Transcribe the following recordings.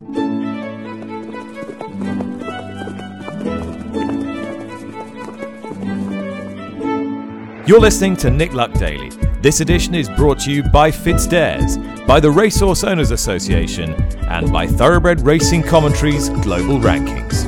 You're listening to Nick Luck Daily. This edition is brought to you by FitzDares, by the Racehorse Owners Association, and by Thoroughbred Racing Commentary's Global Rankings.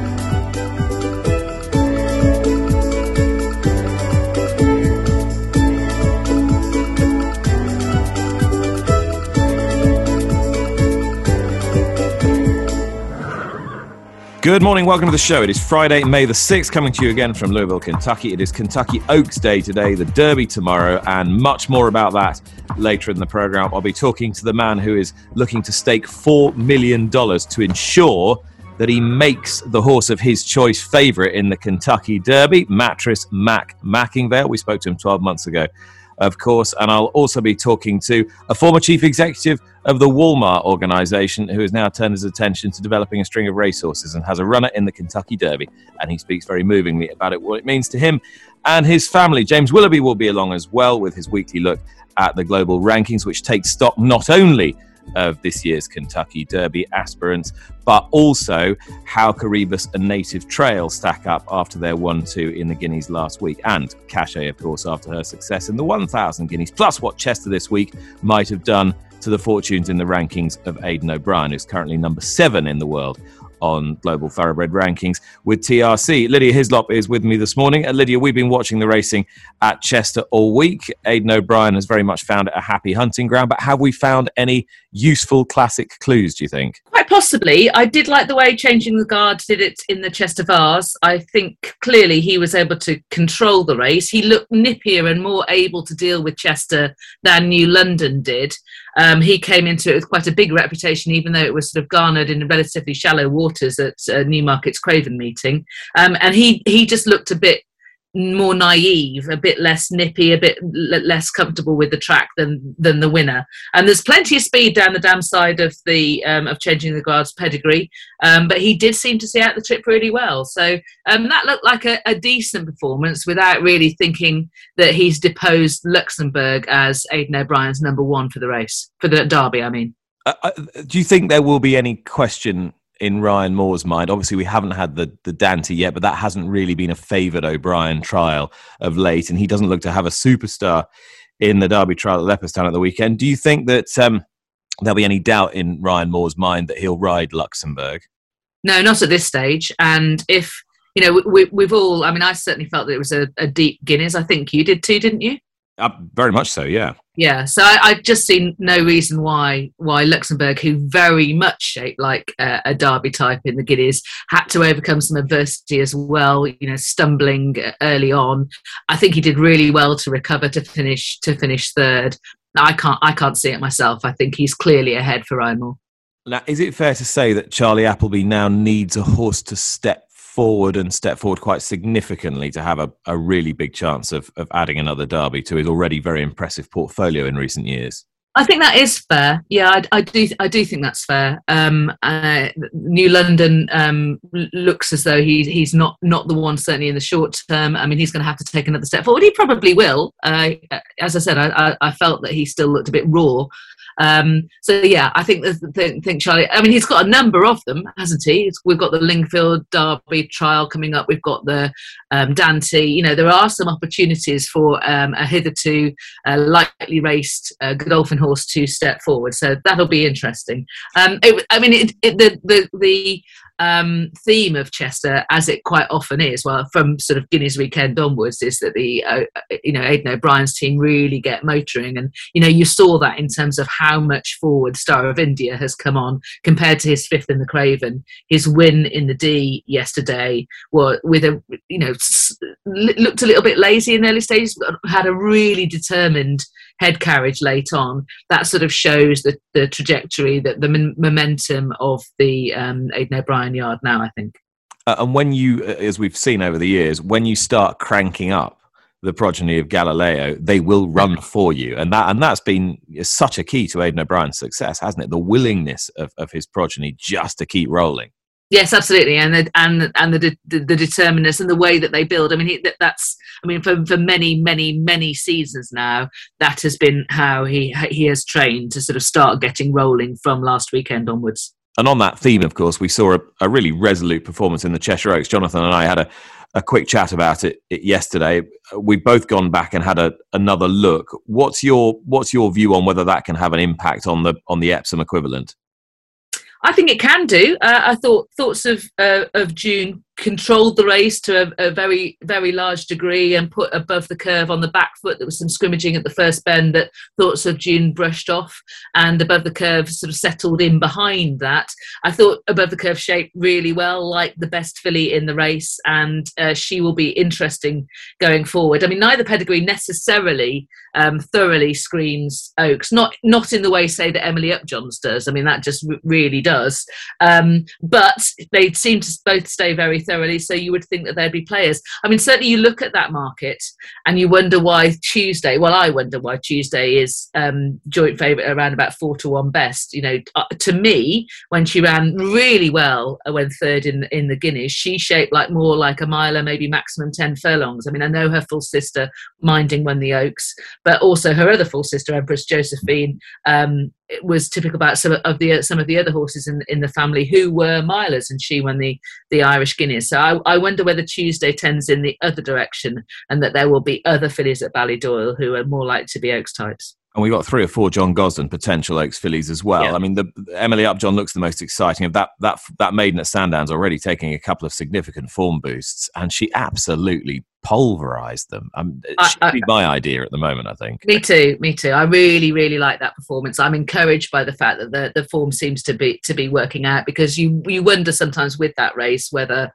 Good morning, welcome to the show. It is Friday, May the 6th, coming to you again from Louisville, Kentucky. It is Kentucky Oaks Day today, the Derby tomorrow, and much more about that later in the programme. I'll be talking to the man who is looking to stake $4 million to ensure that he makes the horse of his choice favourite in the Kentucky Derby, Mattress Mac Mackingvale. We spoke to him 12 months ago, of course, and I'll also be talking to a former chief executive of the Walmart organisation who has now turned his attention to developing a string of racehorses and has a runner in the Kentucky Derby, and he speaks very movingly about it, what it means to him and his family. James Willoughby will be along as well with his weekly look at the global rankings, which takes stock not only of this year's Kentucky Derby aspirants, but also how Caribus and Native Trail stack up after their 1-2 in the Guineas last week, and Cachet, of course, after her success in the 1,000 Guineas, plus what Chester this week might have done to the fortunes in the rankings of Aidan O'Brien, who's currently number 7 in the world on Global Thoroughbred Rankings with TRC. Lydia Hislop is with me this morning. Lydia, we've been watching the racing at Chester all week. Aidan O'Brien has very much found it a happy hunting ground, but have we found any useful classic clues, do you think? Quite possibly. I did like the way Changing the Guard did it in the Chester Vase. I think clearly he was able to control the race. He looked nippier and more able to deal with Chester than New London did. He came into it with quite a big reputation, even though it was sort of garnered in relatively shallow waters at Newmarket's Craven meeting. And he just looked a bit more naive, a bit less nippy, a bit less comfortable with the track than the winner. And there's plenty of speed down the dam side of the of Changing the Guard's pedigree, but he did seem to see out the trip really well. So that looked like a decent performance without really thinking that he's deposed Luxembourg as Aidan O'Brien's number 1 for the race, for the Derby, I mean. Do you think there will be any question in Ryan Moore's mind? Obviously, we haven't had the Dante yet, but that hasn't really been a favoured O'Brien trial of late, and he doesn't look to have a superstar in the Derby trial at Leopardstown at the weekend. Do you think that there'll be any doubt in Ryan Moore's mind that he'll ride Luxembourg? No, not at this stage. And if, you know, we've all, I mean, I certainly felt that it was a deep Guineas. I think you did too, didn't you? Very much so, yeah. Yeah, so I just see no reason why Luxembourg, who very much shaped like a Derby type in the Guineas, had to overcome some adversity as well, you know, stumbling early on. I think he did really well to recover to finish third. I can't see it myself. I think he's clearly ahead for Ryan Moore. Now, is it fair to say that Charlie Appleby now needs a horse to step forward quite significantly to have a really big chance of adding another Derby to his already very impressive portfolio in recent years? I think that is fair. Yeah, I do think that's fair. New London looks as though he's not the one, certainly in the short term. I mean, he's going to have to take another step forward. He probably will. As I said, I felt that he still looked a bit raw. So yeah, I think Charlie, I mean, he's got a number of them, hasn't he? We've got the Lingfield Derby trial coming up. We've got the Dante. You know, there are some opportunities for a hitherto lightly raced Godolphin horse to step forward. So that'll be interesting. The theme of Chester, as it quite often is, well, from sort of Guineas weekend onwards, is that the Aidan O'Brien's team really get motoring, and you saw that in terms of how much forward Star of India has come on compared to his 5th in the Craven. His win in the D yesterday, looked a little bit lazy in the early stages, but had a really determined head carriage late on. That sort of shows the trajectory, that the momentum of the Aidan O'Brien yard now, I think. And when you, as we've seen over the years, when you start cranking up the progeny of Galileo, they will run for you, and that's been such a key to Aidan O'Brien's success, hasn't it? The willingness of his progeny just to keep rolling. Yes, absolutely, and the determinedness and the way that they build. I mean, for many seasons now, that has been how he has trained to sort of start getting rolling from last weekend onwards. And on that theme, of course, we saw a really resolute performance in the Cheshire Oaks. Jonathan and I had a quick chat about it yesterday. We've both gone back and had another look. What's your view on whether that can have an impact on the Epsom equivalent? I think it can do. I thought Thoughts of June controlled the race to a very, very large degree and put above the curve on the back foot. There was some scrimmaging at the first bend that Thoughts of June brushed off, and above the curve sort of settled in behind that. I thought above the curve shaped really well, like the best filly in the race, and she will be interesting going forward. I mean, neither pedigree necessarily thoroughly screams Oaks, not in the way, say, that Emily Upjohn's does. I mean, that just really does. But they seem to both stay very thoroughly, so you would think that there'd be players. I mean, certainly you look at that market and you wonder why Tuesday, well, I wonder why Tuesday is joint favourite around about 4-1 best. You know, to me, when she ran really well when third in the Guineas, she shaped more like a miler, maybe maximum 10 furlongs. I mean, I know her full sister Minding won the Oaks, but also her other full sister, Empress Josephine, it was typical about some of the other horses in the family who were milers, and she won the Irish Guineas. So I wonder whether Tuesday tends in the other direction, and that there will be other fillies at Ballydoyle who are more likely to be Oaks types. And we've got 3 or 4 John Gosden potential Oaks fillies as well. Yeah. I mean, the Emily Upjohn looks the most exciting. Of that maiden at Sandown's already taking a couple of significant form boosts, and she absolutely pulverised them. It should be my idea at the moment, I think. Me too. I really, really like that performance. I'm encouraged by the fact that the form seems to be working out, because you wonder sometimes with that race whether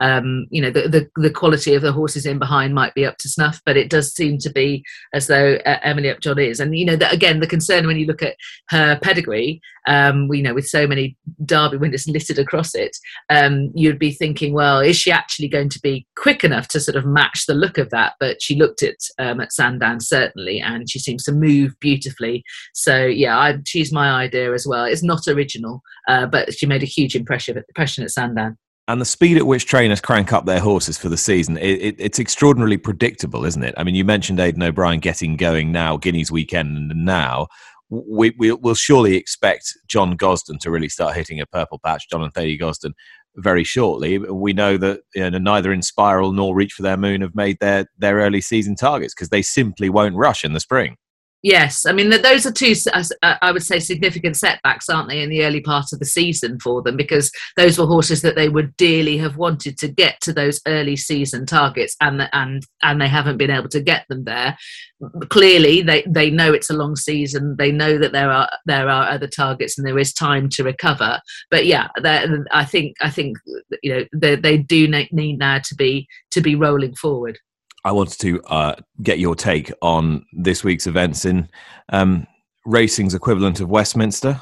the quality of the horses in behind might be up to snuff, but it does seem to be as though Emily Upjohn is. And again, the concern when you look at her pedigree, with so many Derby winners littered across it, you'd be thinking, well, is she actually going to be quick enough to sort of match the look of that? But she looked at Sandown certainly, and she seems to move beautifully. So yeah, she's my idea as well. It's not original, but she made a huge impression at Sandown. And the speed at which trainers crank up their horses for the season, it's extraordinarily predictable, isn't it? I mean, you mentioned Aidan O'Brien getting going now, Guineas weekend, and now we'll surely expect John Gosden to really start hitting a purple patch, John and Thady Gosden, very shortly. We know that neither Inspiral nor Reach for Their Moon have made their early season targets because they simply won't rush in the spring. Yes, I mean, those are two, I would say, significant setbacks, aren't they, in the early part of the season for them, because those were horses that they would dearly have wanted to get to those early season targets, and they haven't been able to get them there. Clearly, they know it's a long season. They know that there are other targets and there is time to recover. But yeah, I think they do need now to be rolling forward. I wanted to get your take on this week's events in racing's equivalent of Westminster.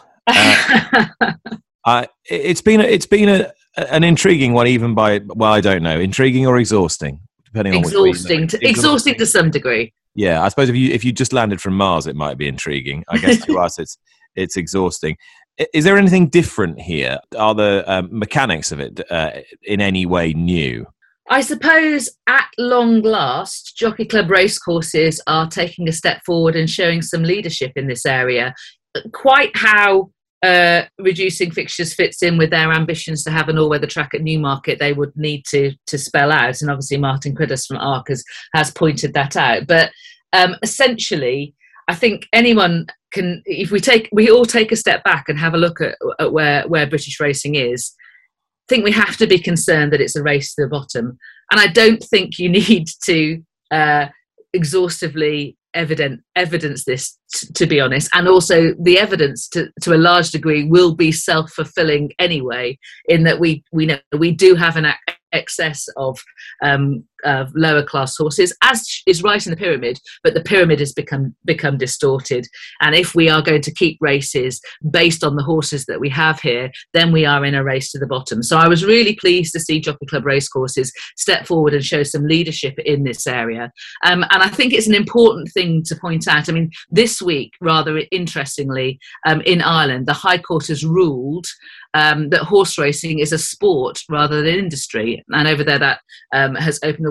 It's been an intriguing one, even I don't know, intriguing or exhausting, depending on exhausting to some degree. Yeah, I suppose if you just landed from Mars, it might be intriguing. I guess to us, it's exhausting. Is there anything different here? Are the mechanics of it in any way new? I suppose at long last, Jockey Club racecourses are taking a step forward and showing some leadership in this area. Quite how reducing fixtures fits in with their ambitions to have an all-weather track at Newmarket, they would need to spell out. And obviously Martin Cridus from ARC has pointed that out. But essentially, I think anyone can, if we all take a step back and have a look at where British racing is, I think we have to be concerned that it's a race to the bottom. And I don't think you need to exhaustively evidence this, to be honest. And also the evidence to a large degree will be self-fulfilling anyway, in that we know we do have an excess of lower class horses, as is right in the pyramid, but the pyramid has become distorted. And if we are going to keep races based on the horses that we have here, then we are in a race to the bottom. So I was really pleased to see Jockey Club racecourses step forward and show some leadership in this area. And I think it's an important thing to point out. I mean, this week, rather interestingly, in Ireland, the High Court has ruled that horse racing is a sport rather than industry. And over there, that has opened the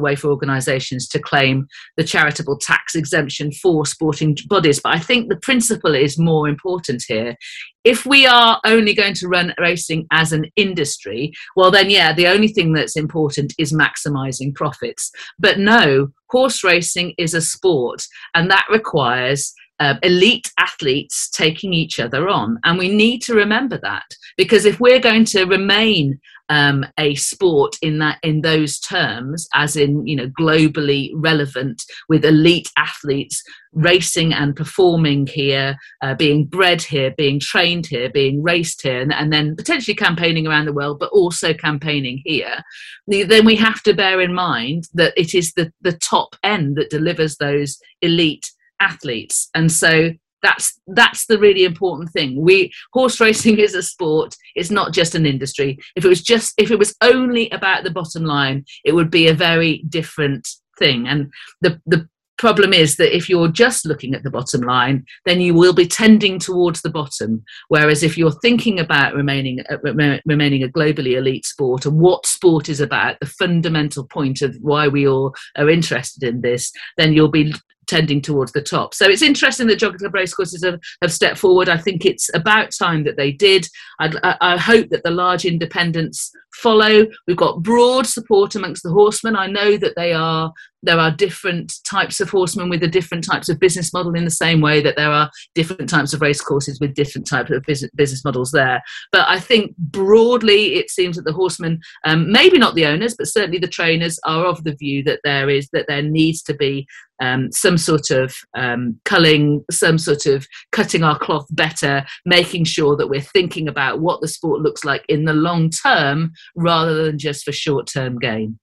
way for organisations to claim the charitable tax exemption for sporting bodies. But I think the principle is more important here. If we are only going to run racing as an industry, well then, yeah, the only thing that's important is maximising profits. But no, horse racing is a sport, and that requires elite athletes taking each other on. And we need to remember that, because if we're going to remain a sport in those terms, as in, globally relevant, with elite athletes racing and performing here, being bred here, being trained here, being raced here, and then potentially campaigning around the world, but also campaigning here, then we have to bear in mind that it is the top end that delivers those elite athletes. And so that's the really important thing. Horse racing is a sport. It's not just an industry. If it was only about the bottom line, it would be a very different thing. And the problem is that if you're just looking at the bottom line, then you will be tending towards the bottom. Whereas if you're thinking about remaining a globally elite sport, and what sport is about, the fundamental point of why we all are interested in this, then you'll be tending towards the top. So it's interesting that Jockey Club racecourses have stepped forward. I think it's about time that they did. I hope that the large independents follow. We've got broad support amongst the horsemen. I know that there are different types of horsemen with the different types of business model, in the same way that there are different types of racecourses with different types of business models there. But I think broadly it seems that the horsemen, maybe not the owners, but certainly the trainers, are of the view that there needs to be some sort of culling, some sort of cutting our cloth better, making sure that we're thinking about what the sport looks like in the long term, rather than just for short-term gain.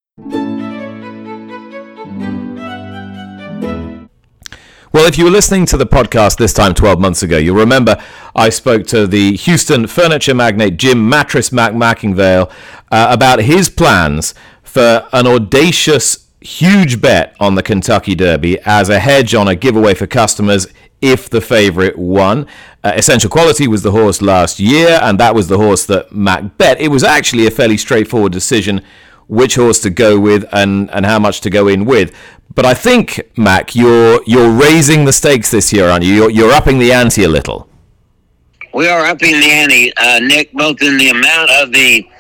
Well, if you were listening to the podcast this time 12 months ago, you'll remember I spoke to the Houston furniture magnate Jim Mattress Mac Mackingvale about his plans for an audacious, huge bet on the Kentucky Derby as a hedge on a giveaway for customers if the favourite won. Essential Quality was the horse last year, and that was the horse that Mac bet. It was actually a fairly straightforward decision which horse to go with and how much to go in with. But I think, Mac, you're raising the stakes this year, aren't you? You're upping the ante a little. We are upping the ante, Nick, both in the amount of the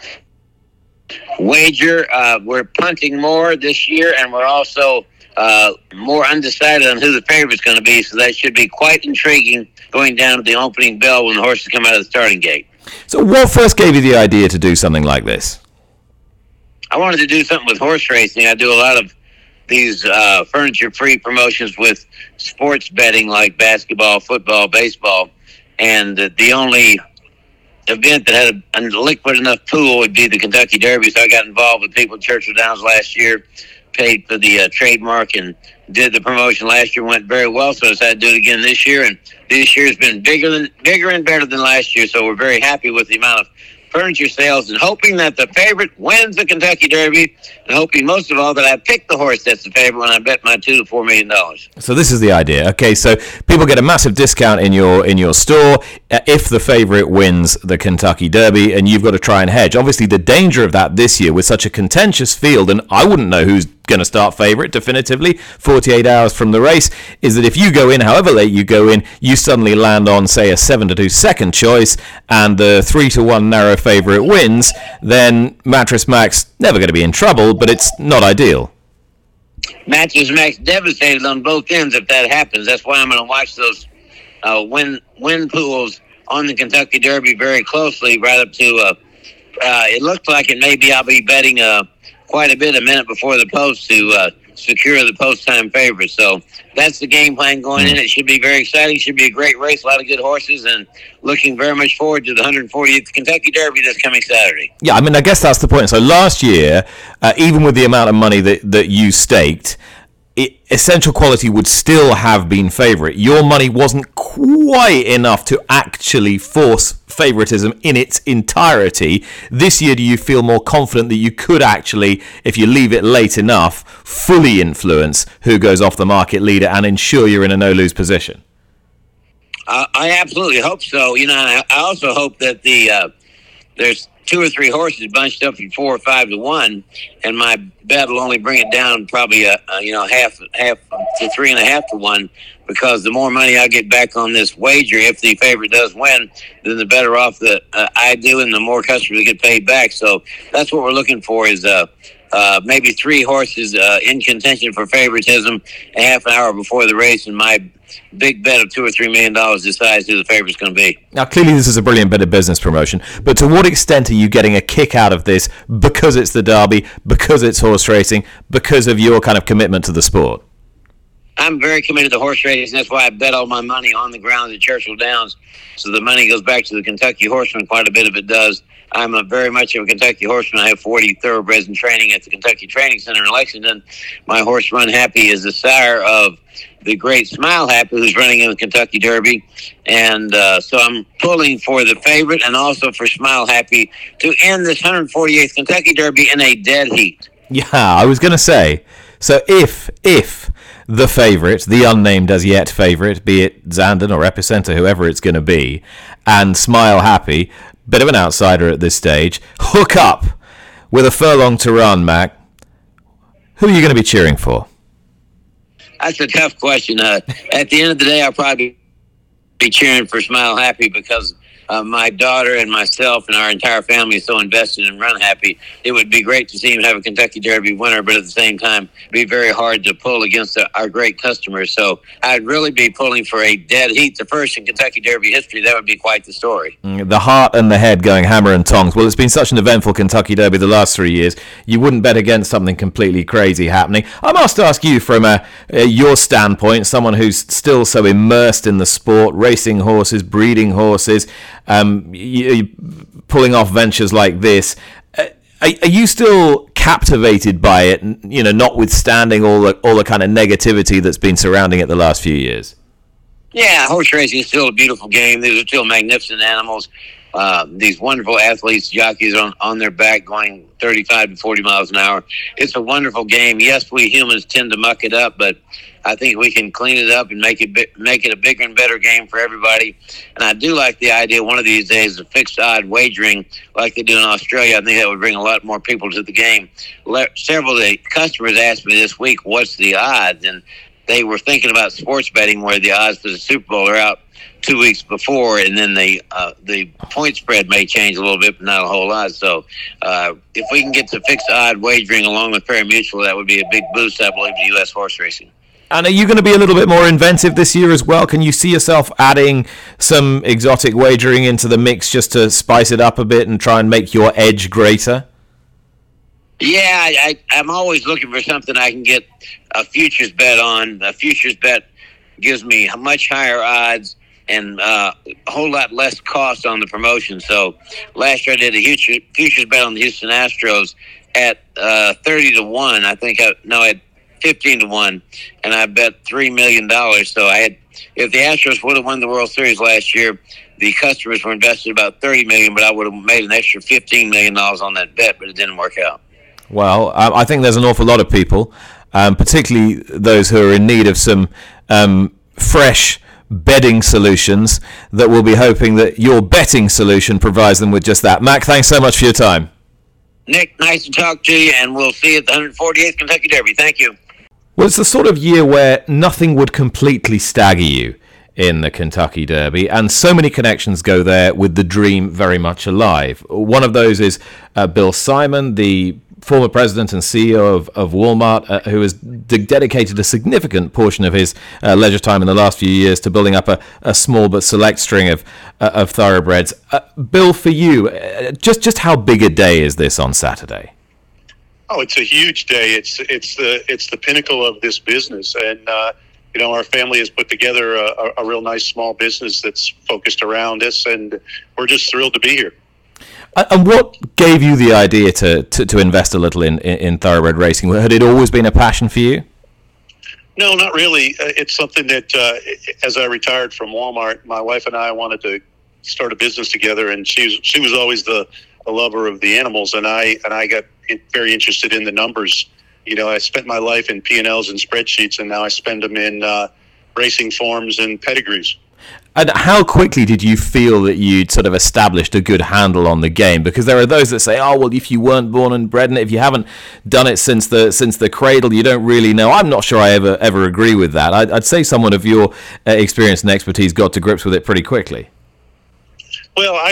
wager. We're punting more this year, and we're also more undecided on who the favorite's going to be, so that should be quite intriguing going down to the opening bell when the horses come out of the starting gate. So what first gave you the idea to do something like this? I wanted to do something with horse racing. I do a lot of these furniture-free promotions with sports betting like basketball, football, baseball, and the only event that had a liquid enough pool would be the Kentucky Derby. So I got involved with people at Churchill Downs last year, paid for the trademark, and did the promotion last year. Went very well, so I decided to do it again this year. And this year has been bigger and better than last year. So we're very happy with the amount of furniture sales, and hoping that the favorite wins the Kentucky Derby, and hoping most of all that I pick the horse that's the favorite when I bet my $2 to $4 million. So this is the idea. Okay, so people get a massive discount in your store if the favorite wins the Kentucky Derby, and you've got to try and hedge. Obviously, the danger of that this year with such a contentious field, and I wouldn't know who's going to start favorite definitively 48 hours from the race, is that if you go in, however late you go in, you suddenly land on, say, a 7-2 second choice, and the 3-1 narrow favorite wins, then Mattress Mac's never going to be in trouble, but it's not ideal. Mattress Mac's devastated on both ends if that happens. That's why I'm going to watch those win pools on the Kentucky Derby very closely, right up to it looks like it maybe I'll be betting quite a bit a minute before the post to secure the post-time favorite. So that's the game plan going in. It should be very exciting. Should be a great race, a lot of good horses, and looking very much forward to the 140th Kentucky Derby this coming Saturday. Yeah, I mean, I guess that's the point. So last year, even with the amount of money that you staked, Essential Quality would still have been favourite. Your money wasn't quite enough to actually force favouritism in its entirety. This year, do you feel more confident that you could actually, if you leave it late enough, fully influence who goes off the market leader and ensure you're in a no-lose position? I absolutely hope so. You know, I also hope that the there's 2 or 3 horses bunched up at 4 or 5 to 1, and my bet will only bring it down probably half to 3.5 to 1, because the more money I get back on this wager, if the favorite does win, then the better off that I do, and the more customers get paid back. So that's what we're looking for, is maybe 3 horses in contention for favoritism a half an hour before the race, and my big bet of $2 or $3 million decides who the favorite's going to be. Now, clearly this is a brilliant bit of business promotion, but to what extent are you getting a kick out of this because it's the Derby, because it's horse racing, because of your kind of commitment to the sport? I'm very committed to horse racing. That's why I bet all my money on the grounds at Churchill Downs. So the money goes back to the Kentucky horsemen. Quite a bit of it does. I'm very much of a Kentucky horseman. I have 40 thoroughbreds in training at the Kentucky Training Center in Lexington. My horse, Run Happy, is the sire of the great Smile Happy, who's running in the Kentucky Derby. And so I'm pulling for the favorite and also for Smile Happy to end this 148th Kentucky Derby in a dead heat. Yeah, I was going to say, so if the favourite, the unnamed as yet favourite, be it Zandon or Epicenter, whoever it's going to be, and Smile Happy, bit of an outsider at this stage, hook up with a furlong to run, Mac, who are you going to be cheering for? That's a tough question. At the end of the day, I'll probably be cheering for Smile Happy, because my daughter and myself and our entire family is so invested in Run Happy. It would be great to see him have a Kentucky Derby winner, but at the same time, be very hard to pull against our great customers. So I'd really be pulling for a dead heat, the first in Kentucky Derby history. That would be quite the story. The heart and the head going hammer and tongs. Well, it's been such an eventful Kentucky Derby the last 3 years. You wouldn't bet against something completely crazy happening. I must ask you from your standpoint, someone who's still so immersed in the sport, racing horses, breeding horses, pulling off ventures like this, are you still captivated by it, notwithstanding all the kind of negativity that's been surrounding it the last few years? Yeah, horse racing is still a beautiful game. These are still magnificent animals. These wonderful athletes, jockeys on their back going 35 to 40 miles an hour. It's a wonderful game. Yes, we humans tend to muck it up, but I think we can clean it up and make it a bigger and better game for everybody. And I do like the idea one of these days of fixed odd wagering like they do in Australia. I think that would bring a lot more people to the game. Several of the customers asked me this week, what's the odds? And they were thinking about sports betting where the odds for the Super Bowl are out 2 weeks before, and then the point spread may change a little bit, but not a whole lot. So if we can get to fixed odd wagering along with pari-mutuel, that would be a big boost, I believe, to U.S. horse racing. And are you going to be a little bit more inventive this year as well? Can you see yourself adding some exotic wagering into the mix just to spice it up a bit and try and make your edge greater? Yeah, I'm always looking for something I can get a futures bet on. A futures bet gives me much higher odds and a whole lot less cost on the promotion. So last year I did a futures bet on the Houston Astros at 30 to 1. I think at 15 to 1, and I bet $3 million. So if the Astros would have won the World Series last year, the customers were invested about $30 million, but I would have made an extra $15 million on that bet, but it didn't work out. Well, I think there's an awful lot of people, particularly those who are in need of some fresh betting solutions, that will be hoping that your betting solution provides them with just that. Mac, thanks so much for your time. Nick, nice to talk to you, and we'll see you at the 148th Kentucky Derby. Thank you. Well, it's the sort of year where nothing would completely stagger you in the Kentucky Derby, and so many connections go there with the dream very much alive. One of those is Bill Simon, the former president and CEO of Walmart, who has dedicated a significant portion of his leisure time in the last few years to building up a small but select string of thoroughbreds. Bill, for you, just how big a day is this on Saturday? Oh, it's a huge day. It's the pinnacle of this business, and our family has put together a real nice small business that's focused around us, and we're just thrilled to be here. And what gave you the idea to invest a little in thoroughbred racing? Had it always been a passion for you? No, not really. It's something that, as I retired from Walmart, my wife and I wanted to start a business together, and she was always a lover of the animals, and I got very interested in the numbers. I spent my life in P&Ls and spreadsheets, and now I spend them in racing forms and pedigrees. And how quickly did you feel that you'd sort of established a good handle on the game? Because there are those that say, oh, well, if you weren't born and bred in it, if you haven't done it since the cradle, you don't really know. I'm not sure I ever agree with that. I'd say someone of your experience and expertise got to grips with it pretty quickly. Well, I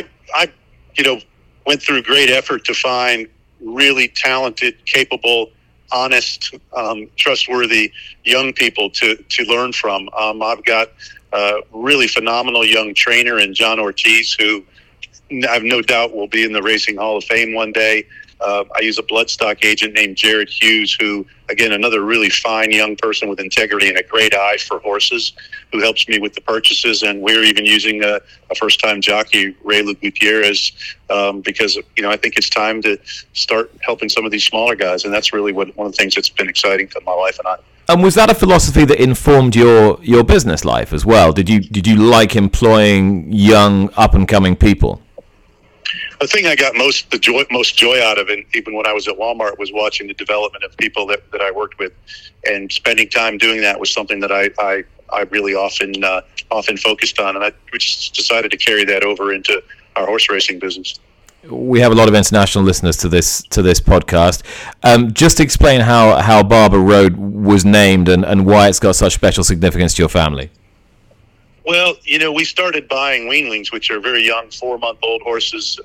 went through great effort to find really talented, capable, honest, trustworthy young people to learn from. I've got a really phenomenal young trainer in John Ortiz, who I have no doubt will be in the Racing Hall of Fame one day. I use a bloodstock agent named Jared Hughes, who, again, another really fine young person with integrity and a great eye for horses, who helps me with the purchases. And we're even using a first-time jockey, Raylu Gutierrez, because, I think it's time to start helping some of these smaller guys. And that's really one of the things that's been exciting for my wife and I. And was that a philosophy that informed your business life as well? Did you like employing young, up-and-coming people? The thing I got most joy out of, and even when I was at Walmart, was watching the development of people that I worked with, and spending time doing that was something that I really often focused on, and I just decided to carry that over into our horse racing business. We have a lot of international listeners to this podcast. Just explain how Barber Road was named and why it's got such special significance to your family. Well, we started buying weanlings, which are very young, 4-month-old horses.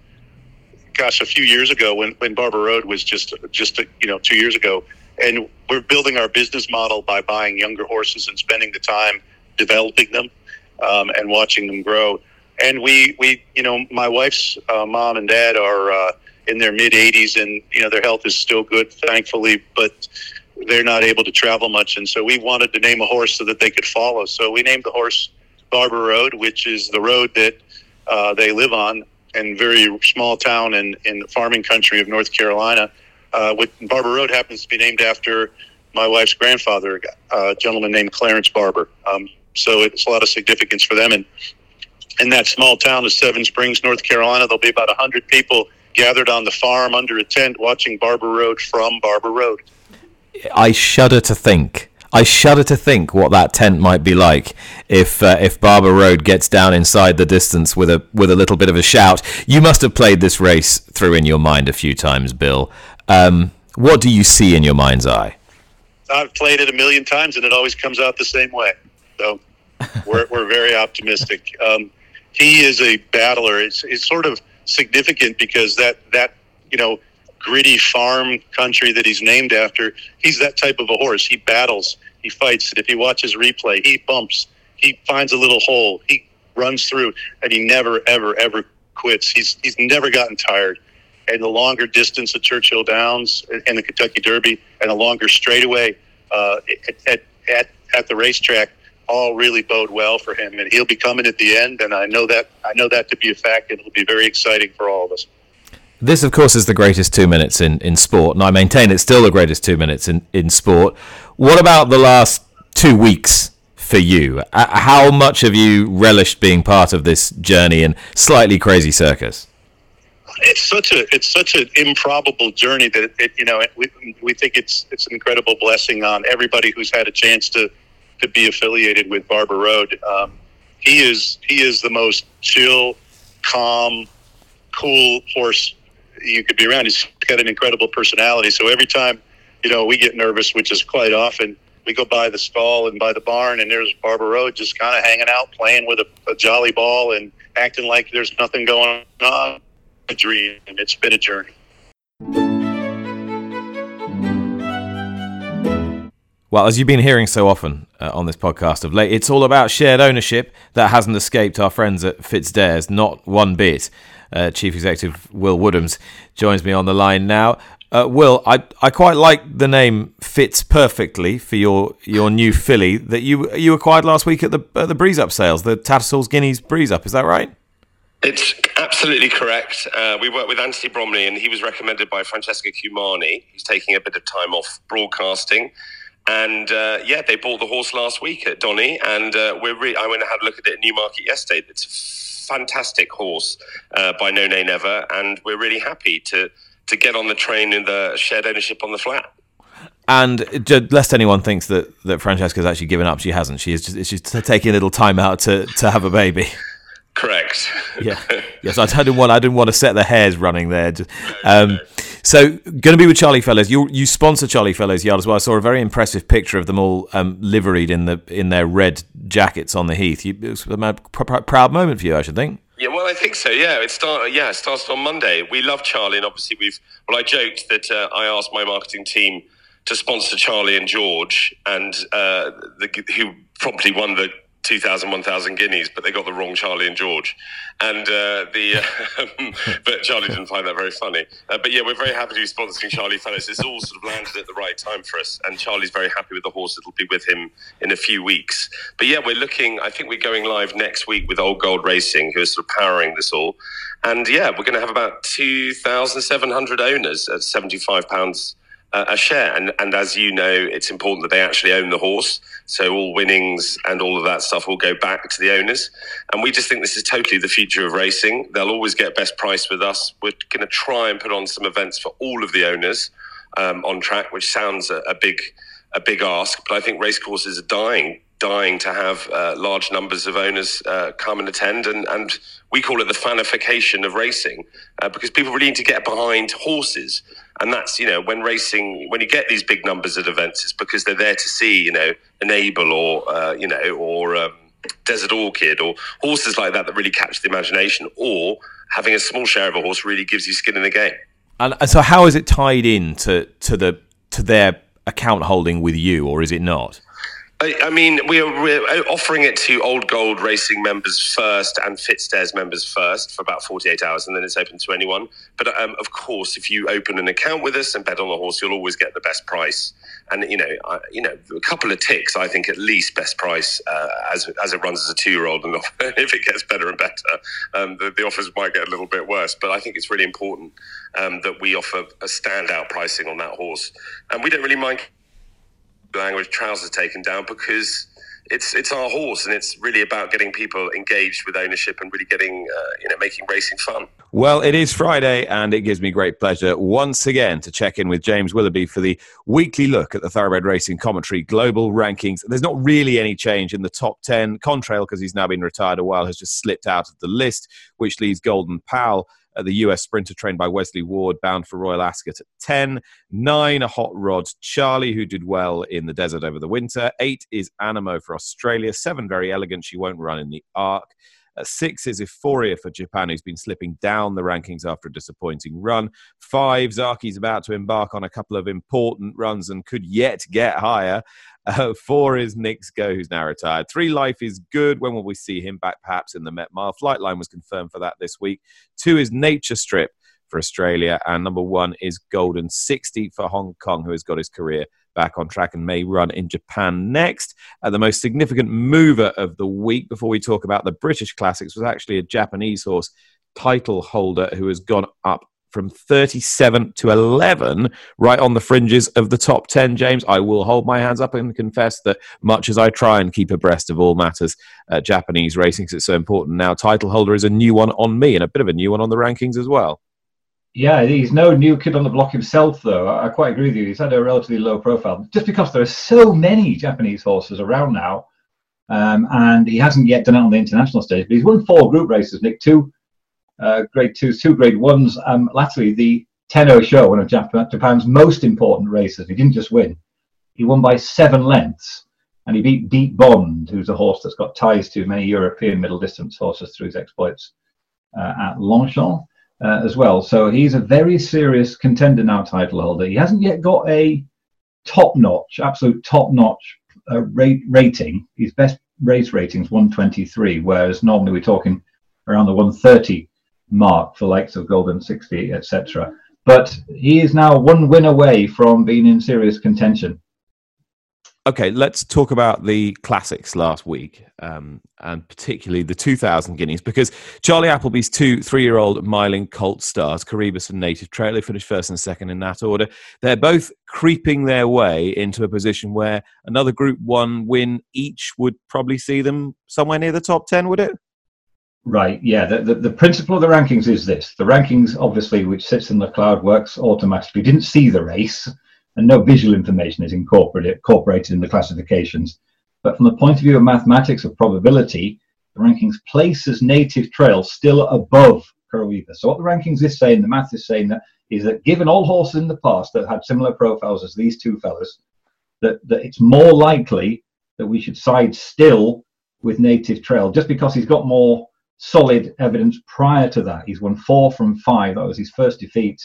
A few years ago, when Barber Road was just 2 years ago, and we're building our business model by buying younger horses and spending the time developing them and watching them grow. And we my wife's mom and dad are in their mid 80s, and their health is still good, thankfully, but they're not able to travel much, and so we wanted to name a horse so that they could follow. So we named the horse Barber Road, which is the road that they live on in very small town in the farming country of North Carolina. Barber Road happens to be named after my wife's grandfather, a gentleman named Clarence Barber. So it's a lot of significance for them. And in that small town of Seven Springs, North Carolina, there'll be about 100 people gathered on the farm under a tent watching Barber Road from Barber Road. I shudder to think what that tent might be like if Barber Road gets down inside the distance with a little bit of a shout. You must have played this race through in your mind a few times, Bill. What do you see in your mind's eye? I've played it a million times, and it always comes out the same way. So we're very optimistic. He is a battler. It's sort of significant because that gritty farm country that he's named after, he's that type of a horse. He battles, he fights, and if you watch his replay, he bumps, he finds a little hole, he runs through, and he never, ever, ever quits. He's never gotten tired. And the longer distance at Churchill Downs and the Kentucky Derby, and the longer straightaway at the racetrack, all really bode well for him. And he'll be coming at the end, and I know that to be a fact, and it'll be very exciting for all of us. This, of course, is the greatest 2 minutes in sport, and I maintain it's still the greatest 2 minutes in sport. What about the last 2 weeks for you? How much have you relished being part of this journey and slightly crazy circus? It's such an improbable journey that we think it's an incredible blessing on everybody who's had a chance to be affiliated with Barber Road. He is the most chill, calm, cool horse you could be around. He's got an incredible personality. So every time, we get nervous, which is quite often, we go by the stall and by the barn, and there's Barber Road just kind of hanging out, playing with a jolly ball and acting like there's nothing going on. A dream, and it's been a journey. Well, as you've been hearing so often on this podcast of late, it's all about shared ownership. That hasn't escaped our friends at FitzDares, not one bit. Chief Executive Will Woodhams joins me on the line now. Will, I quite like the name fits perfectly for your new filly that you acquired last week at the Breeze Up sales, the Tattersalls Guineas Breeze Up. Is that right? It's absolutely correct. We worked with Anthony Bromley, and he was recommended by Francesca Cumani, who's taking a bit of time off broadcasting. And they bought the horse last week at Donny, and I went and had a look at it at Newmarket yesterday. It's a fantastic horse by No Nay Never, and we're really happy to get on the train in the shared ownership on the flat. And lest anyone thinks that Francesca's actually given up, she hasn't. She's taking a little time out to have a baby. Correct. Yeah. Yes, I didn't want to set the hairs running there. So, going to be with Charlie Fellows. You sponsor Charlie Fellows Yard as well. I saw a very impressive picture of them all liveried in their red jackets on the heath. It was a proud moment for you, I should think. Yeah, well, I think so. Yeah, it started on Monday. We love Charlie, and obviously I joked that I asked my marketing team to sponsor Charlie and George, and who promptly won the 1,000 guineas, but they got the wrong Charlie and George, and but Charlie didn't find that very funny. But yeah, we're very happy to be sponsoring Charlie Fellows. It's all sort of landed at the right time for us, and Charlie's very happy with the horse that'll be with him in a few weeks. But yeah, I think we're going live next week with Old Gold Racing, who are sort of powering this all. And yeah, we're going to have about 2,700 owners at £75 a share, and as you know, it's important that they actually own the horse, so all winnings and all of that stuff will go back to the owners, and we just think this is totally the future of racing. They'll always get best price with us. We're going to try and put on some events for all of the owners on track, which sounds a big ask, but I think racecourses are dying to have large numbers of owners come and attend, and we call it the fanification of racing, because people really need to get behind horses. And that's, when you get these big numbers at events, it's because they're there to see, Enable or Desert Orchid or horses like that really catch the imagination, or having a small share of a horse really gives you skin in the game. And so how is it tied in to their account holding with you, or is it not? I mean, we're offering it to Old Gold Racing members first and Fitzdares members first for about 48 hours, and then it's open to anyone. But of course, if you open an account with us and bet on the horse, you'll always get the best price. And a couple of ticks, I think at least best price as it runs as a 2-year-old, and if it gets better and better, the offers might get a little bit worse. But I think it's really important that we offer a standout pricing on that horse, and we don't really mind language trousers taken down, because it's our horse, and it's really about getting people engaged with ownership and really getting making racing fun. Well, it is Friday, and it gives me great pleasure once again to check in with James Willoughby for the weekly look at the Thoroughbred Racing Commentary Global Rankings. There's not really any change in the top 10. Contrail, because he's now been retired a while, has just slipped out of the list, which leaves Golden Pal, the US sprinter trained by Wesley Ward, bound for Royal Ascot at 10. 9, a hot rod Charlie, who did well in the desert over the winter. 8 is Animo for Australia. 7, Very Elegant. She won't run in the Arc. 6 is Euphoria for Japan, who's been slipping down the rankings after a disappointing run. 5, Zaki's about to embark on a couple of important runs and could yet get higher. 4 is Nick's Go, who's now retired. 3, Life is Good. When will we see him back? Perhaps in the Met Mile. Flightline was confirmed for that this week. 2 is Nature Strip for Australia. And number 1 is Golden 60 for Hong Kong, who has got his career back on track and may run in Japan next. The most significant mover of the week, before we talk about the British Classics, was actually a Japanese horse, Title Holder, who has gone up from 37 to 11, right on the fringes of the top 10, James. I will hold my hands up and confess that much as I try and keep abreast of all matters Japanese racing, because it's so important now, Title Holder is a new one on me, and a bit of a new one on the rankings as well. Yeah, he's no new kid on the block himself, though. I quite agree with you. He's had a relatively low profile, just because there are so many Japanese horses around now, and he hasn't yet done it on the international stage. But he's won 4 group races, Nick, 2 grade 2s, 2 grade 1s. Latterly, the Tenno Show, one of Japan's most important races. He didn't just win. He won by 7 lengths, and he beat Deep Bond, who's a horse that's got ties to many European middle distance horses through his exploits at Longchamp as well. So he's a very serious contender now, Title Holder. He hasn't yet got a top-notch, absolute top-notch rating. His best race rating is 123, whereas normally we're talking around the 130 mark for likes of Golden 60, etc. But he is now 1 win away from being in serious contention. Okay, let's talk about the classics last week, and particularly the 2,000 guineas, because Charlie Appleby's 2 3-year-old Myling Colt Stars, Caribus and Native Trail, they finished first and second in that order. They're both creeping their way into a position where another Group 1 win each would probably see them somewhere near the top 10, would it? Right, yeah. The principle of the rankings is this. The rankings, obviously, which sits in the cloud, works automatically. We didn't see the race, and no visual information is incorporated in the classifications. But from the point of view of mathematics of probability, the rankings places Native Trail still above Coraoivus. So what the rankings is saying, the math is saying, that is that given all horses in the past that had similar profiles as these two fellas, that it's more likely that we should side still with Native Trail, just because he's got more solid evidence prior to that. He's won 4 from 5. That was his first defeat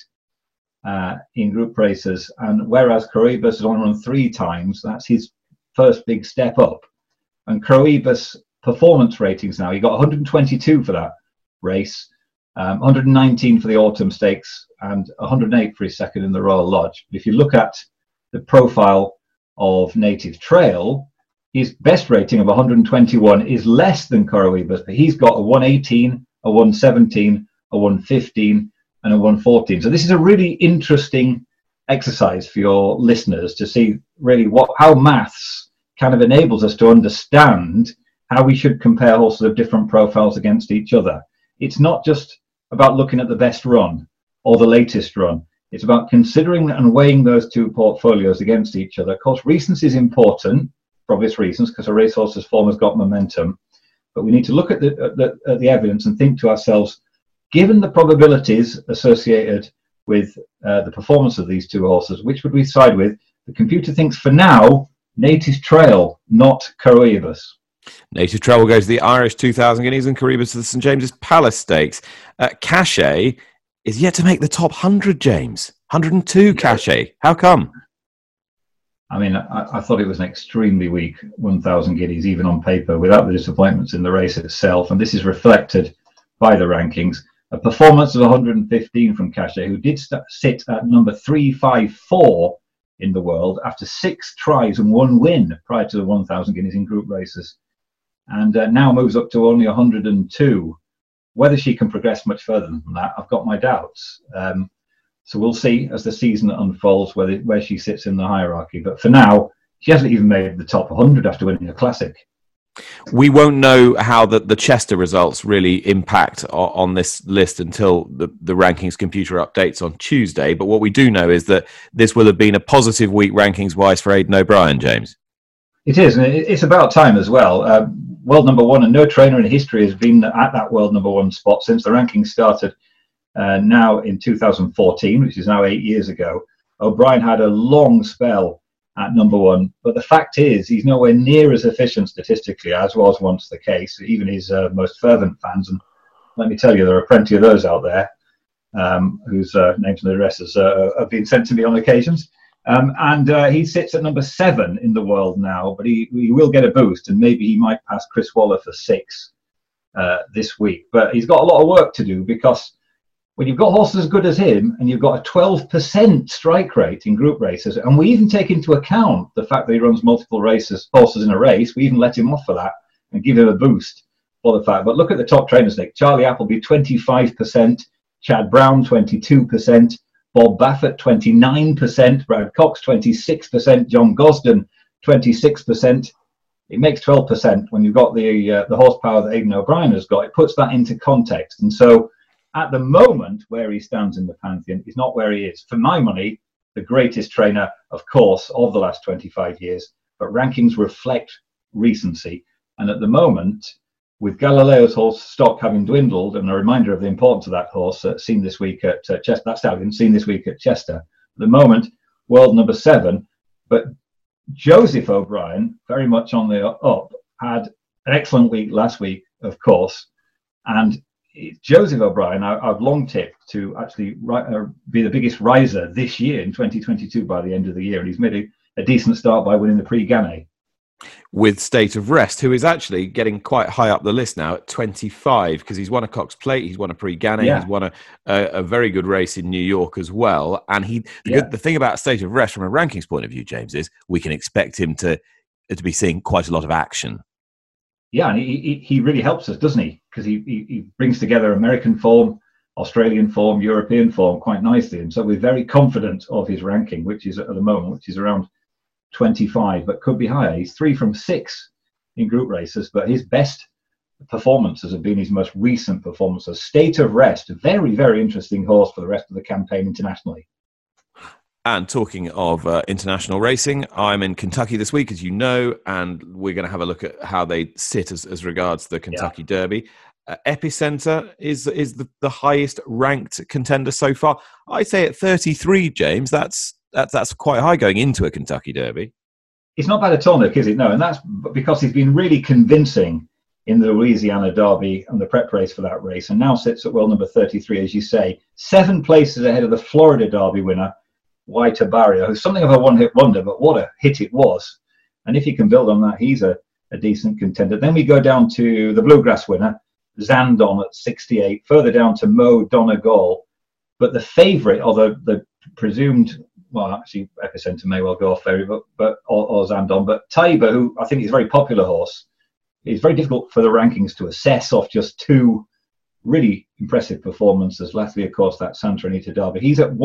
in group races. And whereas Coraoivus has only run 3 times, that's his first big step up. And Coraoivus performance ratings now, he got 122 for that race, 119 for the Autumn Stakes, and 108 for his second in the Royal Lodge. If you look at the profile of Native Trail, his best rating of 121 is less than Coraoivus, but he's got a 118, a 117, a 115, and a 114. So this is a really interesting exercise for your listeners to see really how maths kind of enables us to understand how we should compare horses of different profiles against each other. It's not just about looking at the best run or the latest run. It's about considering and weighing those two portfolios against each other. Of course, recency is important for obvious reasons, because a racehorse's form has got momentum. But we need to look at the evidence and think to ourselves, given the probabilities associated with the performance of these two horses, which would we side with? The computer thinks for now, Native Trail, not Coraoivus. Native Trail will go to the Irish 2,000 guineas and Coraoivus to the St James's Palace Stakes. Cachet is yet to make the top 100, James. 102 Cachet. How come? I mean, I thought it was an extremely weak 1,000 guineas, even on paper, without the disappointments in the race itself. And this is reflected by the rankings. A performance of 115 from Cachet, who did sit at number 354 in the world after 6 tries and 1 win prior to the 1,000 guineas in group races. And now moves up to only 102. Whether she can progress much further than that, I've got my doubts. So we'll see as the season unfolds where she sits in the hierarchy. But for now, she hasn't even made the top 100 after winning a classic. We won't know how the Chester results really impact on this list until the rankings computer updates on Tuesday. But what we do know is that this will have been a positive week rankings-wise for Aidan O'Brien, James. It is, and it's about time as well. World number 1, and no trainer in history has been at that world number 1 spot since the rankings started now in 2014, which is now 8 years ago. O'Brien had a long spell at number 1, but the fact is he's nowhere near as efficient statistically as was once the case. Even his most fervent fans, and let me tell you, there are plenty of those out there whose names and addresses have been sent to me on occasions. And he sits at number 7 in the world now, but he will get a boost, and maybe he might pass Chris Waller for 6 this week. But he's got a lot of work to do, because when you've got horses as good as him and you've got a 12% strike rate in group races, and we even take into account the fact that he runs multiple horses in a race, we even let him off for that and give him a boost for the fact. But look at the top trainers, Nick. Charlie Appleby, 25%, Chad Brown, 22%, Bob Baffert, 29%, Brad Cox, 26%, John Gosden, 26%. It makes 12% when you've got the horsepower that Aidan O'Brien has got. It puts that into context. And so at the moment, where he stands in the pantheon is not where he is. For my money, the greatest trainer, of course, of the last 25 years, but rankings reflect recency. And at the moment, with Galileo's horse stock having dwindled, and a reminder of the importance of that horse seen this week at Chester, that stallion seen this week at Chester, at the moment, world number 7, but Joseph O'Brien, very much on the up, had an excellent week last week, of course, and Joseph O'Brien, I've long tipped to actually be the biggest riser this year in 2022 by the end of the year. And he's made a decent start by winning the Prix Gannet. With State of Rest, who is actually getting quite high up the list now at 25, because he's won a Cox Plate, he's won a Prix Gannet, he's won a very good race in New York as well. And the thing about State of Rest from a rankings point of view, James, is we can expect him to be seeing quite a lot of action. Yeah, and he really helps us, doesn't he? Because he brings together American form, Australian form, European form quite nicely. And so we're very confident of his ranking, which is at the moment, which is around 25, but could be higher. He's 3 from 6 in group races, but his best performances have been his most recent performances. State of Rest, a very, very interesting horse for the rest of the campaign internationally. And talking of international racing, I'm in Kentucky this week, as you know, and we're going to have a look at how they sit as regards the Kentucky Derby. Epicenter is the highest ranked contender so far. I'd say at 33, James. That's quite high going into a Kentucky Derby. It's not bad at all, Nick, is it? No, and that's because he's been really convincing in the Louisiana Derby and the prep race for that race, and now sits at world number 33, as you say, 7 places ahead of the Florida Derby winner, White Barrier, who's something of a one-hit wonder, but what a hit it was. And if he can build on that, he's a decent contender. Then we go down to the Bluegrass winner, Zandon at 68, further down to Mo Donegal. But the favourite, or the presumed, well, actually, Epicenter may well go off very, or Zandon, but Tiber, who I think is a very popular horse, is very difficult for the rankings to assess off just 2 really impressive performances. Lastly, of course, that Santa Anita Derby. He's at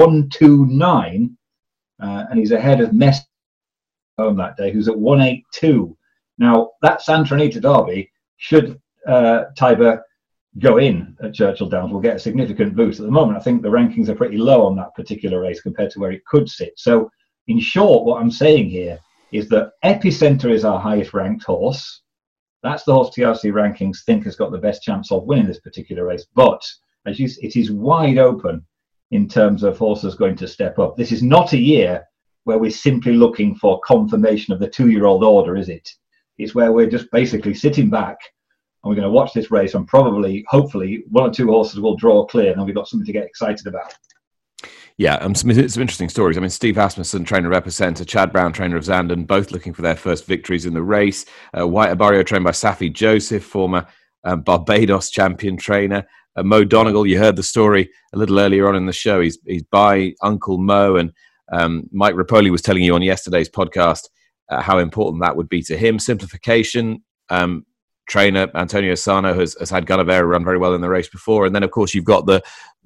129, and he's ahead of Mess home that day, who's at 182. Now, that Santa Anita Derby, should Tiber go in at Churchill Downs, will get a significant boost. At the moment, I think the rankings are pretty low on that particular race compared to where it could sit. So, in short, what I'm saying here is that Epicenter is our highest ranked horse. That's the horse TRC rankings think has got the best chance of winning this particular race. But it is wide open in terms of horses going to step up. This is not a year where we're simply looking for confirmation of the 2-year-old order, is it? It's where we're just basically sitting back and we're going to watch this race, and probably, hopefully, 1 or 2 horses will draw clear, and then we've got something to get excited about. Yeah, some interesting stories. I mean, Steve Asmussen, trainer of Epicenter, Chad Brown, trainer of Zandon, both looking for their first victories in the race. White Barrier, trained by Safi Joseph, former Barbados champion trainer. Mo Donegal, you heard the story a little earlier on in the show. He's by Uncle Mo, and Mike Rapoli was telling you on yesterday's podcast how important that would be to him. Simplification, trainer Antonio Sano has had Gunnevera run very well in the race before, and then of course you've got the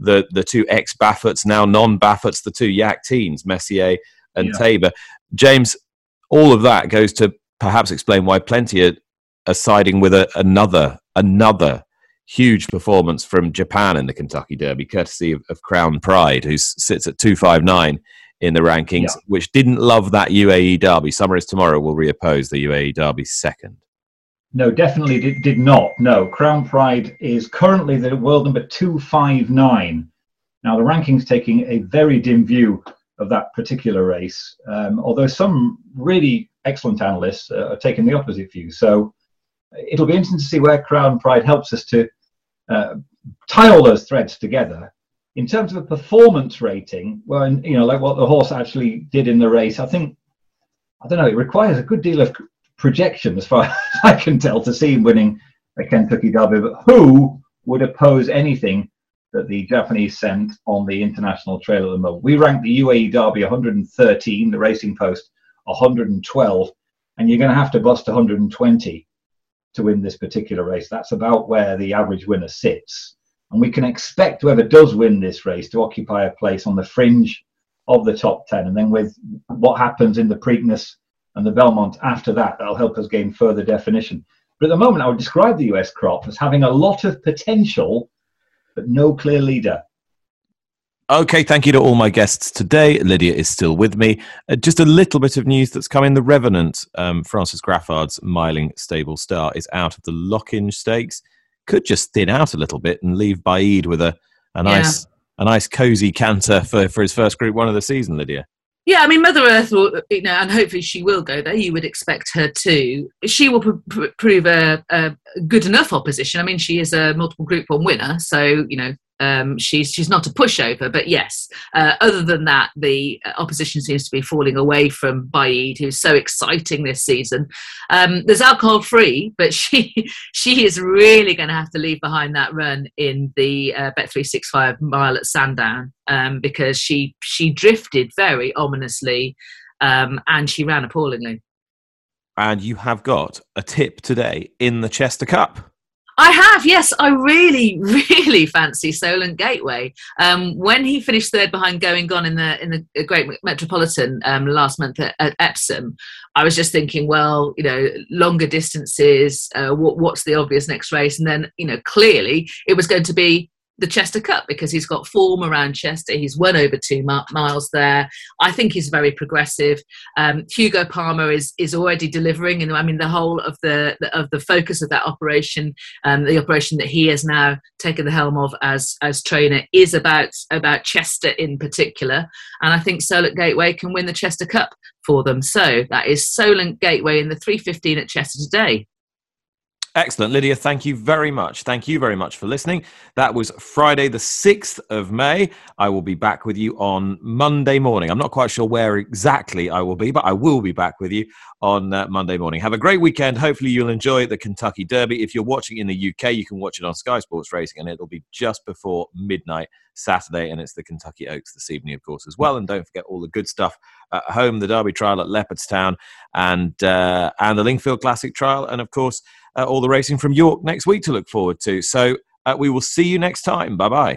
2 ex-Baffots, now non-Baffots, the 2 Yak teens, Messier and Tabor. James, all of that goes to perhaps explain why plenty are siding with another huge performance from Japan in the Kentucky Derby, courtesy of Crown Pride, who sits at 259 in the rankings, which didn't love that UAE Derby. Summer is Tomorrow will reoppose the UAE Derby second. No, definitely did not. No, Crown Pride is currently the world number 259. Now, the ranking's taking a very dim view of that particular race, although some really excellent analysts are taking the opposite view. So it'll be interesting to see where Crown Pride helps us to tie all those threads together. In terms of a performance rating, well, like what the horse actually did in the race, I don't know, it requires a good deal of projection, as far as I can tell, to see him winning a Kentucky Derby. But who would oppose anything that the Japanese sent on the international trail at the moment? We ranked the UAE Derby 113, the Racing Post 112, and you're going to have to bust 120 to win this particular race. That's about where the average winner sits. And we can expect whoever does win this race to occupy a place on the fringe of the top 10. And then with what happens in the Preakness and the Belmont after that, that'll help us gain further definition. But at the moment, I would describe the US crop as having a lot of potential, but no clear leader. Okay, thank you to all my guests today. Lydia is still with me. Just a little bit of news that's come in. The Revenant, Francis Graffard's miling stable star, is out of the Lockinge Stakes. Could just thin out a little bit and leave Baid with a nice cosy canter for his first Group 1 of the season, Lydia. Yeah, I mean, Mother Earth will, and hopefully she will go there. You would expect her to. She will prove a good enough opposition. I mean, she is a multiple Group 1 winner, so, she's not a pushover. But yes, other than that, the opposition seems to be falling away from Baid, who's so exciting this season. There's alcohol free, but she is really going to have to leave behind that run in the Bet365 mile at Sandown, because she drifted very ominously, and she ran appallingly. And you have got a tip today in the Chester Cup. I have, yes. I really, really fancy Solent Gateway. When he finished third behind Going Gone in the Great Metropolitan last month at Epsom, I was just thinking, well, longer distances, what's the obvious next race? And then, clearly it was going to be the Chester Cup because he's got form around Chester. He's won over 2 miles there. I think he's very progressive. Hugo Palmer is already delivering, and I mean the whole of the focus of that operation, the operation that he has now taken the helm of as trainer, is about Chester in particular. And I think Solent Gateway can win the Chester Cup for them. So that is Solent Gateway in the 3:15 at Chester today. Excellent. Lydia, thank you very much. Thank you very much for listening. That was Friday, the 6th of May. I will be back with you on Monday morning. I'm not quite sure where exactly I will be, but I will be back with you on Monday morning. Have a great weekend. Hopefully you'll enjoy the Kentucky Derby. If you're watching in the UK, you can watch it on Sky Sports Racing, and it'll be just before midnight Saturday, and it's the Kentucky Oaks this evening, of course, as well. And don't forget all the good stuff at home, the Derby Trial at Leopardstown, and the Lingfield Classic Trial, and of course, all the racing from York next week to look forward to. So we will see you next time. Bye-bye.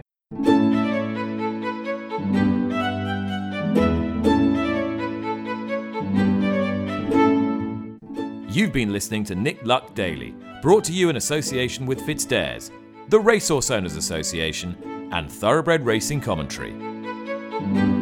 You've been listening to Nick Luck Daily, brought to you in association with FitzDares, the Racehorse Owners Association, and Thoroughbred Racing Commentary.